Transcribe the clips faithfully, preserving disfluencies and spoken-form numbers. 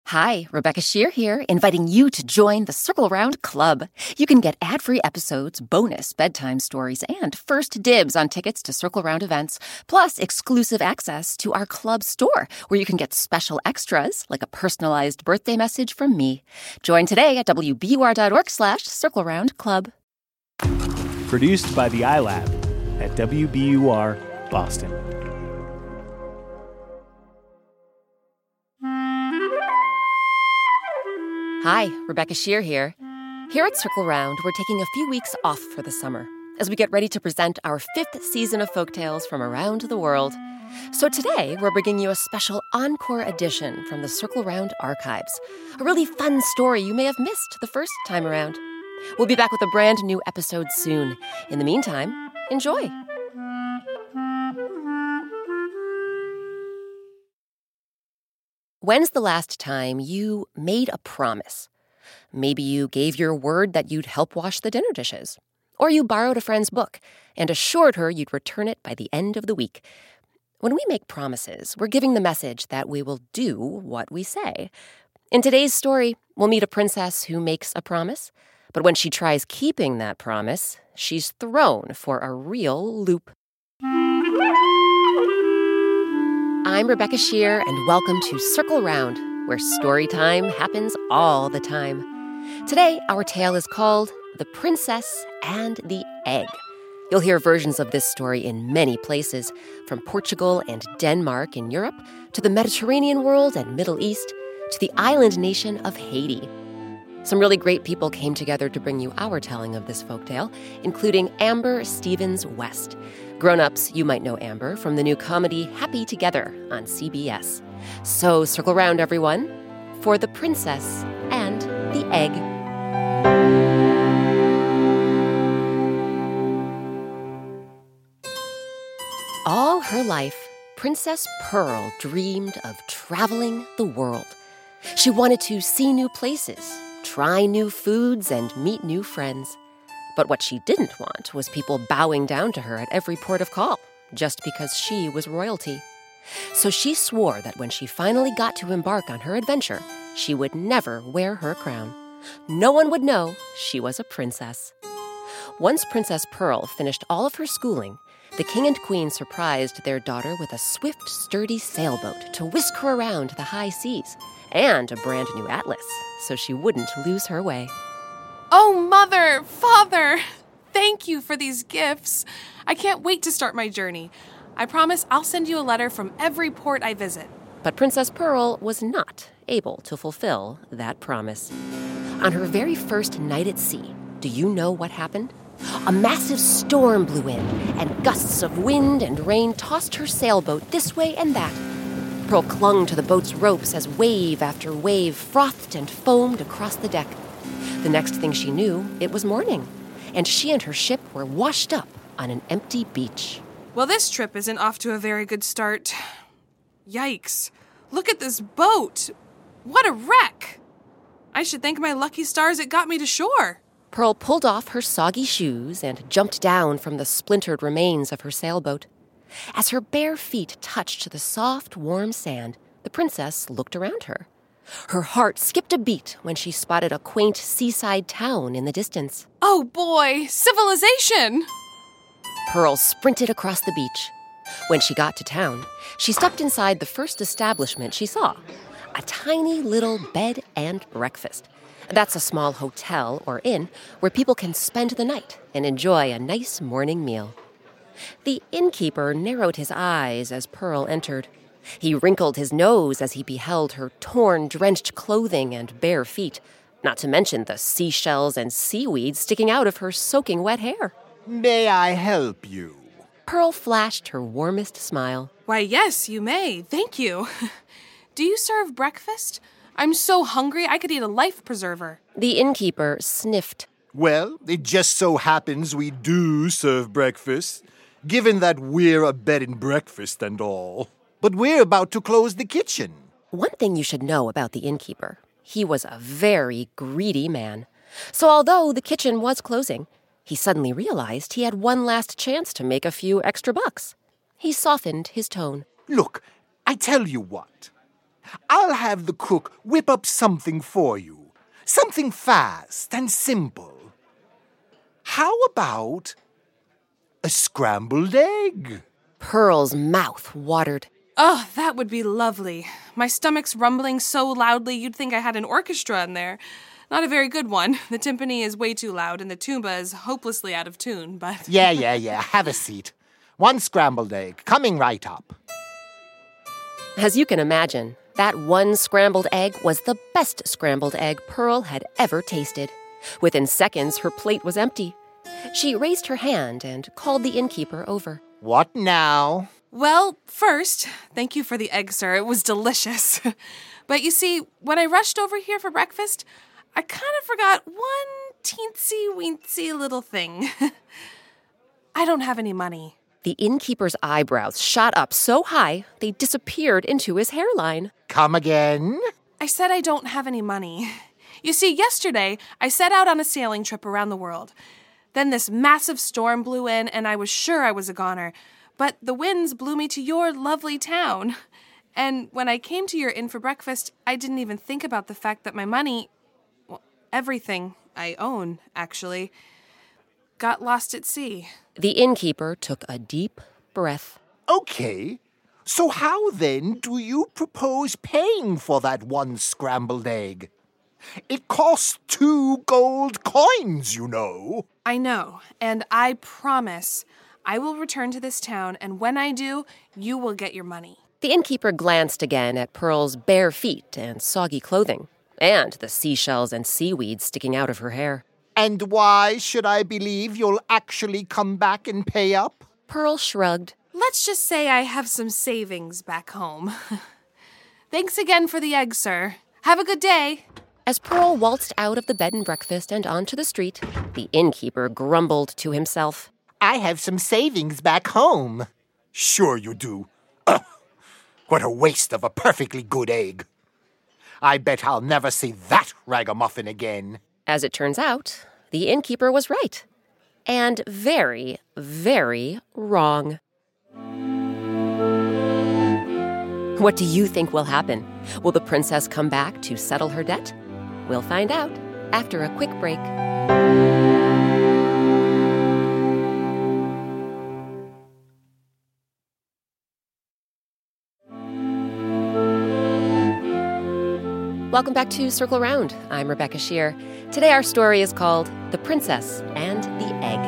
Hi, Rebecca Shear here, inviting you to join the Circle Round Club. You can get ad-free episodes, bonus bedtime stories, and first dibs on tickets to Circle Round events, plus exclusive access to our club store, where you can get special extras, like a personalized birthday message from me. Join today at w b u r dot org slash circle round club. Produced by the iLab at W B U R Boston. Hi, Rebecca Shear here. Here at Circle Round, we're taking a few weeks off for the summer as we get ready to present our fifth season of folktales from around the world. So today, we're bringing you a special encore edition from the Circle Round archives, a really fun story you may have missed the first time around. We'll be back with a brand new episode soon. In the meantime, enjoy. When's the last time you made a promise? Maybe you gave your word that you'd help wash the dinner dishes. Or you borrowed a friend's book and assured her you'd return it by the end of the week. When we make promises, we're giving the message that we will do what we say. In today's story, we'll meet a princess who makes a promise, but when she tries keeping that promise, she's thrown for a real loop. I'm Rebecca Shear, and welcome to Circle Round, where story time happens all the time. Today, our tale is called The Princess and the Egg. You'll hear versions of this story in many places, from Portugal and Denmark in Europe, to the Mediterranean world and Middle East, to the island nation of Haiti. Some really great people came together to bring you our telling of this folktale, including Amber Stevens West. Grown-ups, you might know Amber from the new comedy Happy Together on C B S. So circle round, everyone, for The Princess and the Egg. All her life, Princess Pearl dreamed of traveling the world. She wanted to see new places, try new foods, and meet new friends. But what she didn't want was people bowing down to her at every port of call, just because she was royalty. So she swore that when she finally got to embark on her adventure, she would never wear her crown. No one would know she was a princess. Once Princess Pearl finished all of her schooling, the king and queen surprised their daughter with a swift, sturdy sailboat to whisk her around the high seas, and a brand new atlas, so she wouldn't lose her way. Oh, Mother, Father, thank you for these gifts. I can't wait to start my journey. I promise I'll send you a letter from every port I visit. But Princess Pearl was not able to fulfill that promise. On her very first night at sea, do you know what happened? A massive storm blew in, and gusts of wind and rain tossed her sailboat this way and that. Pearl clung to the boat's ropes as wave after wave frothed and foamed across the deck. The next thing she knew, it was morning, and she and her ship were washed up on an empty beach. Well, this trip isn't off to a very good start. Yikes. Look at this boat. What a wreck. I should thank my lucky stars it got me to shore. Pearl pulled off her soggy shoes and jumped down from the splintered remains of her sailboat. As her bare feet touched the soft, warm sand, the princess looked around her. Her heart skipped a beat when she spotted a quaint seaside town in the distance. Oh boy, civilization! Pearl sprinted across the beach. When she got to town, she stepped inside the first establishment she saw, a tiny little bed and breakfast. That's a small hotel or inn where people can spend the night and enjoy a nice morning meal. The innkeeper narrowed his eyes as Pearl entered. He wrinkled his nose as he beheld her torn, drenched clothing and bare feet, not to mention the seashells and seaweed sticking out of her soaking wet hair. May I help you? Pearl flashed her warmest smile. Why, yes, you may. Thank you. Do you serve breakfast? I'm so hungry I could eat a life preserver. The innkeeper sniffed. Well, it just so happens we do serve breakfast, given that we're a bed and breakfast and all. But we're about to close the kitchen. One thing you should know about the innkeeper, he was a very greedy man. So although the kitchen was closing, he suddenly realized he had one last chance to make a few extra bucks. He softened his tone. Look, I tell you what. I'll have the cook whip up something for you. Something fast and simple. How about a scrambled egg? Pearl's mouth watered. Oh, that would be lovely. My stomach's rumbling so loudly you'd think I had an orchestra in there. Not a very good one. The timpani is way too loud and the tuba is hopelessly out of tune, but... Yeah, yeah, yeah. Have a seat. One scrambled egg, coming right up. As you can imagine, that one scrambled egg was the best scrambled egg Pearl had ever tasted. Within seconds, her plate was empty. She raised her hand and called the innkeeper over. What now? Well, first, thank you for the egg, sir. It was delicious. But you see, when I rushed over here for breakfast, I kind of forgot one teensy-weensy little thing. I don't have any money. The innkeeper's eyebrows shot up so high they disappeared into his hairline. Come again? I said I don't have any money. You see, yesterday, I set out on a sailing trip around the world. Then this massive storm blew in, and I was sure I was a goner. But the winds blew me to your lovely town. And when I came to your inn for breakfast, I didn't even think about the fact that my money, well, everything I own, actually, got lost at sea. The innkeeper took a deep breath. Okay. So how then do you propose paying for that one scrambled egg? It costs two gold coins, you know. I know, and I promise I will return to this town, and when I do, you will get your money. The innkeeper glanced again at Pearl's bare feet and soggy clothing, and the seashells and seaweed sticking out of her hair. And why should I believe you'll actually come back and pay up? Pearl shrugged. Let's just say I have some savings back home. Thanks again for the egg, sir. Have a good day. As Pearl waltzed out of the bed and breakfast and onto the street, the innkeeper grumbled to himself. I have some savings back home. Sure you do. Ugh, what a waste of a perfectly good egg. I bet I'll never see that ragamuffin again. As it turns out, the innkeeper was right. And very, very wrong. What do you think will happen? Will the princess come back to settle her debt? We'll find out after a quick break. Welcome back to Circle Round. I'm Rebecca Shear. Today our story is called The Princess and the Egg.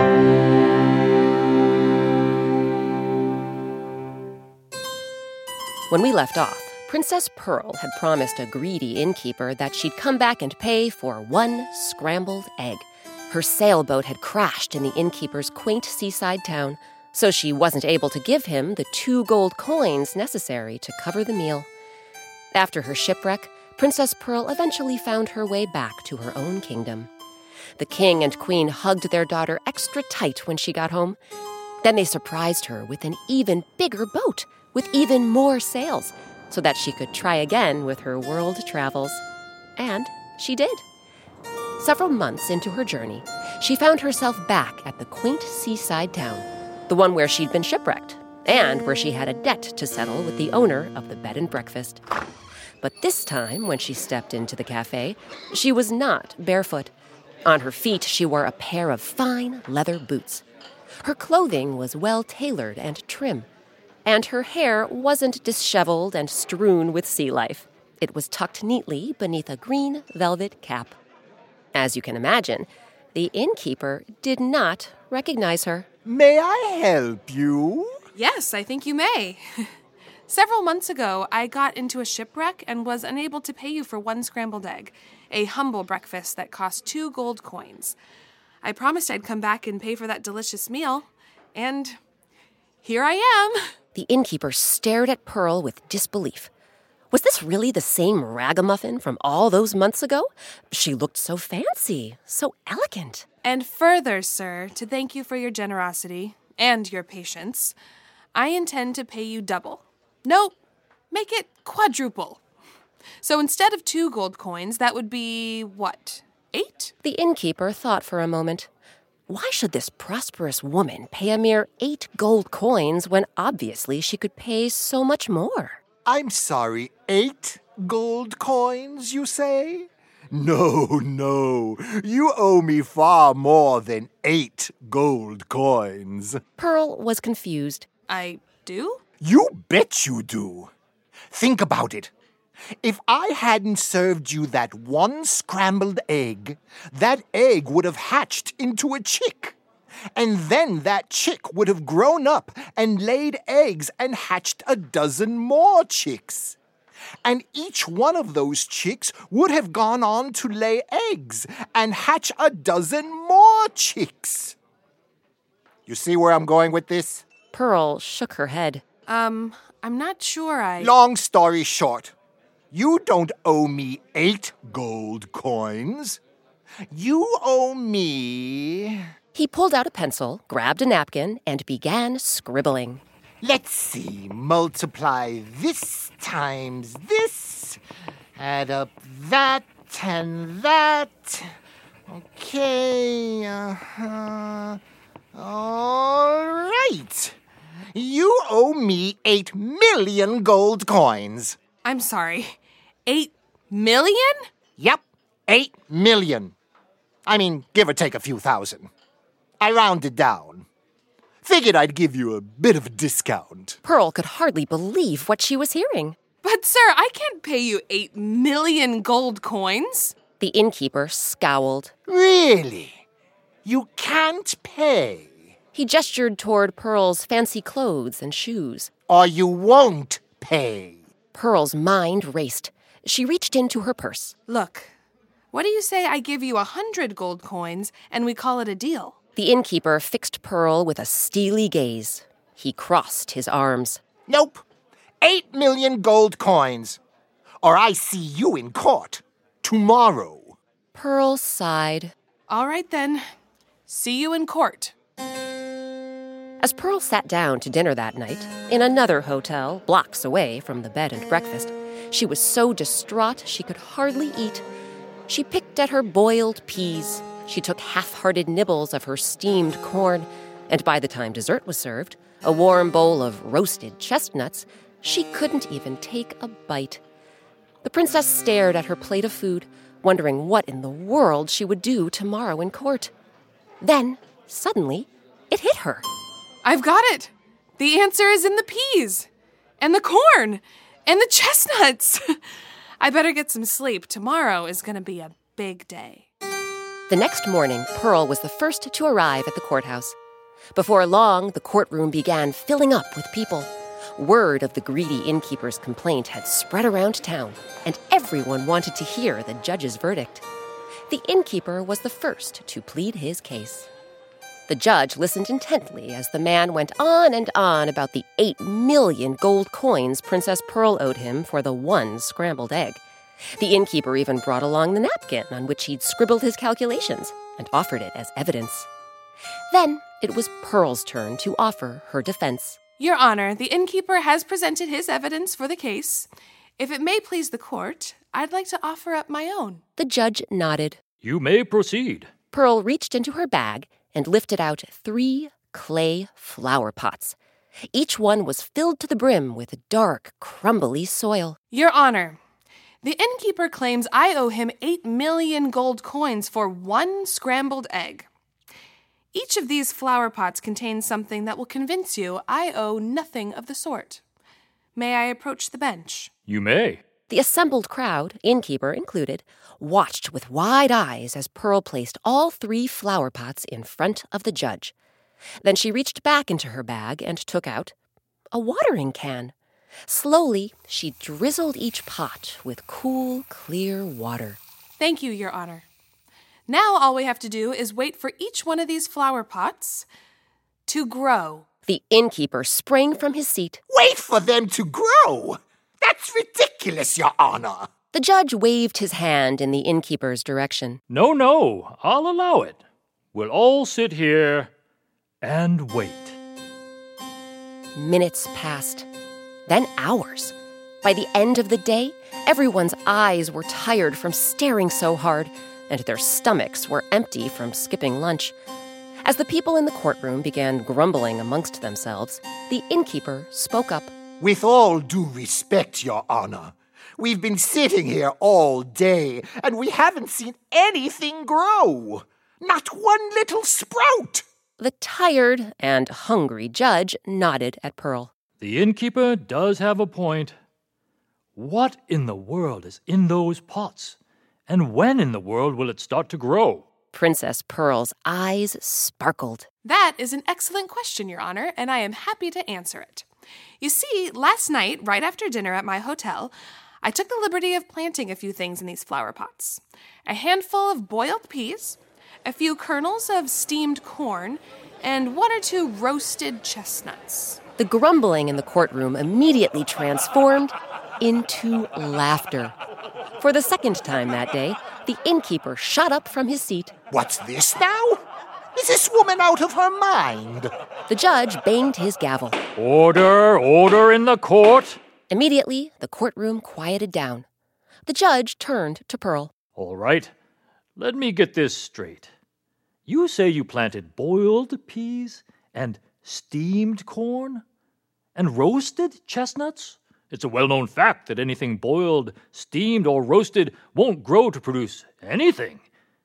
When we left off, Princess Pearl had promised a greedy innkeeper that she'd come back and pay for one scrambled egg. Her sailboat had crashed in the innkeeper's quaint seaside town, so she wasn't able to give him the two gold coins necessary to cover the meal. After her shipwreck, Princess Pearl eventually found her way back to her own kingdom. The king and queen hugged their daughter extra tight when she got home. Then they surprised her with an even bigger boat with even more sails, so that she could try again with her world travels. And she did. Several months into her journey, she found herself back at the quaint seaside town, the one where she'd been shipwrecked, and where she had a debt to settle with the owner of the bed and breakfast. But this time, when she stepped into the cafe, she was not barefoot. On her feet, she wore a pair of fine leather boots. Her clothing was well-tailored and trim, and her hair wasn't disheveled and strewn with sea life. It was tucked neatly beneath a green velvet cap. As you can imagine, the innkeeper did not recognize her. May I help you? Yes, I think you may. Several months ago, I got into a shipwreck and was unable to pay you for one scrambled egg, a humble breakfast that cost two gold coins. I promised I'd come back and pay for that delicious meal, and here I am. The innkeeper stared at Pearl with disbelief. Was this really the same ragamuffin from all those months ago? She looked so fancy, so elegant. And further, sir, to thank you for your generosity and your patience, I intend to pay you double. No, make it quadruple. So instead of two gold coins, that would be, what, eight? The innkeeper thought for a moment. Why should this prosperous woman pay a mere eight gold coins when obviously she could pay so much more? I'm sorry, eight gold coins, you say? No, no, you owe me far more than eight gold coins. Pearl was confused. I do? You bet you do. Think about it. If I hadn't served you that one scrambled egg, that egg would have hatched into a chick. And then that chick would have grown up and laid eggs and hatched a dozen more chicks. And each one of those chicks would have gone on to lay eggs and hatch a dozen more chicks. You see where I'm going with this? Pearl shook her head. Um, I'm not sure I... Long story short, you don't owe me eight gold coins. You owe me... He pulled out a pencil, grabbed a napkin, and began scribbling. Let's see, multiply this times this, add up that and that. Okay, uh-huh. All right. You owe me eight million gold coins. I'm sorry. Eight million? Yep, eight million. I mean, give or take a few thousand. I rounded down. Figured I'd give you a bit of a discount. Pearl could hardly believe what she was hearing. But, sir, I can't pay you eight million gold coins. The innkeeper scowled. Really? You can't pay? He gestured toward Pearl's fancy clothes and shoes. Or you won't pay? Pearl's mind raced. She reached into her purse. Look, what do you say I give you a hundred gold coins and we call it a deal? The innkeeper fixed Pearl with a steely gaze. He crossed his arms. Nope. Eight million gold coins. Or I see you in court tomorrow. Pearl sighed. All right, then. See you in court. As Pearl sat down to dinner that night, in another hotel, blocks away from the bed and breakfast, she was so distraught she could hardly eat. She picked at her boiled peas. She took half-hearted nibbles of her steamed corn, and by the time dessert was served, a warm bowl of roasted chestnuts, she couldn't even take a bite. The princess stared at her plate of food, wondering what in the world she would do tomorrow in court. Then, suddenly, it hit her. I've got it. The answer is in the peas, and the corn, and the chestnuts. I better get some sleep. Tomorrow is going to be a big day. The next morning, Pearl was the first to arrive at the courthouse. Before long, the courtroom began filling up with people. Word of the greedy innkeeper's complaint had spread around town, and everyone wanted to hear the judge's verdict. The innkeeper was the first to plead his case. The judge listened intently as the man went on and on about the eight million gold coins Princess Pearl owed him for the one scrambled egg. The innkeeper even brought along the napkin on which he'd scribbled his calculations and offered it as evidence. Then it was Pearl's turn to offer her defense. Your Honor, the innkeeper has presented his evidence for the case. If it may please the court, I'd like to offer up my own. The judge nodded. You may proceed. Pearl reached into her bag and lifted out three clay flower pots. Each one was filled to the brim with dark, crumbly soil. Your Honor, the innkeeper claims I owe him eight million gold coins for one scrambled egg. Each of these flower pots contains something that will convince you I owe nothing of the sort. May I approach the bench? You may. The assembled crowd, innkeeper included, watched with wide eyes as Pearl placed all three flower pots in front of the judge. Then she reached back into her bag and took out a watering can. Slowly, she drizzled each pot with cool, clear water. Thank you, Your Honor. Now all we have to do is wait for each one of these flower pots to grow. The innkeeper sprang from his seat. Wait for them to grow! That's ridiculous, Your Honor. The judge waved his hand in the innkeeper's direction. No, no, I'll allow it. We'll all sit here and wait. Minutes passed, then hours. By the end of the day, everyone's eyes were tired from staring so hard, and their stomachs were empty from skipping lunch. As the people in the courtroom began grumbling amongst themselves, the innkeeper spoke up. With all due respect, Your Honor, we've been sitting here all day, and we haven't seen anything grow. Not one little sprout. The tired and hungry judge nodded at Pearl. The innkeeper does have a point. What in the world is in those pots? And when in the world will it start to grow? Princess Pearl's eyes sparkled. That is an excellent question, Your Honor, and I am happy to answer it. You see, last night, right after dinner at my hotel, I took the liberty of planting a few things in these flower pots. A handful of boiled peas, a few kernels of steamed corn, and one or two roasted chestnuts. The grumbling in the courtroom immediately transformed into laughter. For the second time that day, the innkeeper shot up from his seat. What's this now? Is this woman out of her mind? The judge banged his gavel. Order, order in the court. Immediately, the courtroom quieted down. The judge turned to Pearl. All right, let me get this straight. You say you planted boiled peas and steamed corn and roasted chestnuts? It's a well-known fact that anything boiled, steamed, or roasted won't grow to produce anything,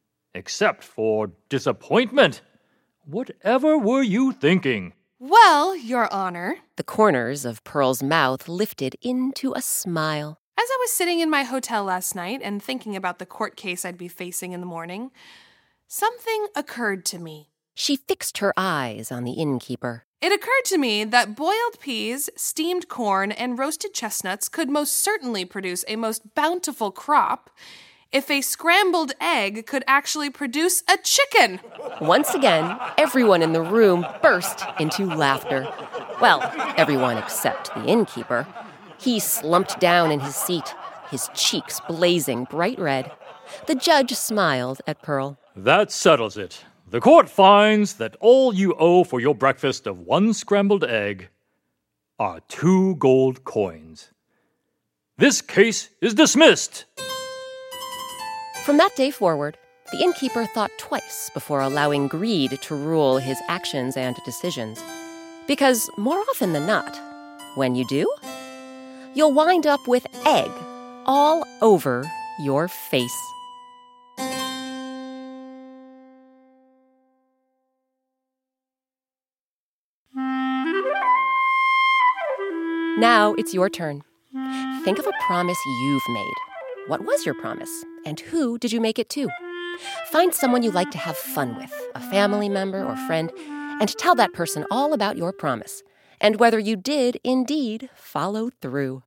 except for disappointment. Whatever were you thinking? Well, Your Honor, The corners of Pearl's mouth lifted into a smile. as I was sitting in my hotel last night and thinking about the court case I'd be facing in the morning, something occurred to me. She fixed her eyes on the innkeeper. It occurred to me that boiled peas, steamed corn, and roasted chestnuts could most certainly produce a most bountiful crop if a scrambled egg could actually produce a chicken. Once again, everyone in the room burst into laughter. Well, everyone except the innkeeper. He slumped down in his seat, his cheeks blazing bright red. The judge smiled at Pearl. That settles it. The court finds that all you owe for your breakfast of one scrambled egg are two gold coins. This case is dismissed. From that day forward, the innkeeper thought twice before allowing greed to rule his actions and decisions. Because more often than not, when you do, you'll wind up with egg all over your face. Now it's your turn. Think of a promise you've made. What was your promise? And who did you make it to? Find someone you like to have fun with, a family member or friend, and tell that person all about your promise and whether you did indeed follow through.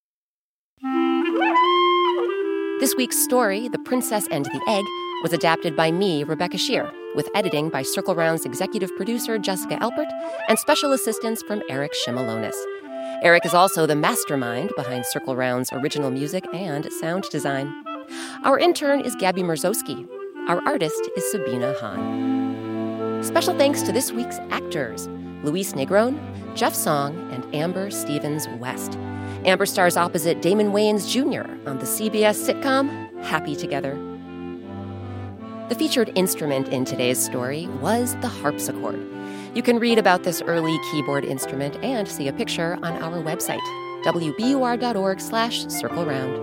This week's story, The Princess and the Egg, was adapted by me, Rebecca Shear, with editing by Circle Round's executive producer, Jessica Elpert, and special assistance from Eric Shimalonis. Eric is also the mastermind behind Circle Round's original music and sound design. Our intern is Gabby Merzowski. Our artist is Sabina Hahn. Special thanks to this week's actors, Luis Negron, Jeff Song, and Amber Stevens-West. Amber stars opposite Damon Wayans Junior on the C B S sitcom Happy Together. The featured instrument in today's story was the harpsichord. You can read about this early keyboard instrument and see a picture on our website, w b u r dot org slash circle round.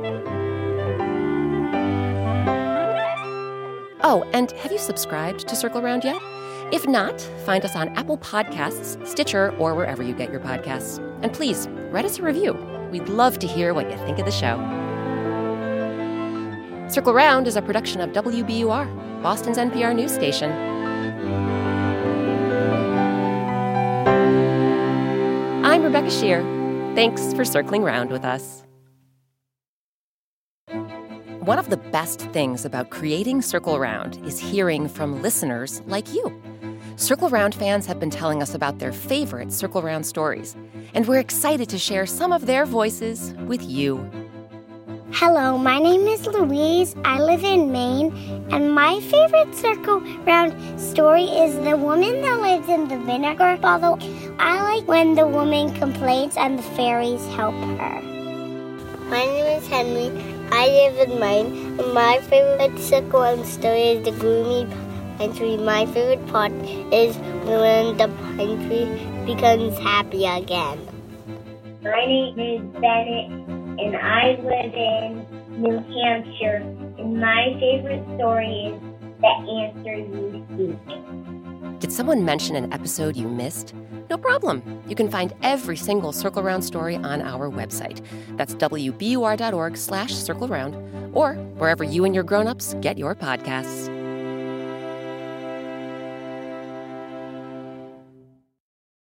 Oh, and have you subscribed to Circle Round yet? If not, find us on Apple Podcasts, Stitcher, or wherever you get your podcasts. And please, write us a review. We'd love to hear what you think of the show. Circle Round is a production of W B U R, Boston's N P R news station. I'm Rebecca Shear. Thanks for circling round with us. One of the best things about creating Circle Round is hearing from listeners like you. Circle Round fans have been telling us about their favorite Circle Round stories, and we're excited to share some of their voices with you. Hello, my name is Louise. I live in Maine, and my favorite Circle Round story is the woman that lives in the vinegar bottle. I like when the woman complains and the fairies help her. My name is Henry. I live in Maine. My favorite Circle Round story is the gloomy pine tree. My favorite part is when the pine tree becomes happy again. My name is Bennett, and I live in New Hampshire, and my favorite story is The Answer You Seek. Did someone mention an episode you missed? No problem. You can find every single Circle Round story on our website. That's W B U R dot org slash circle round, or wherever you and your grown-ups get your podcasts.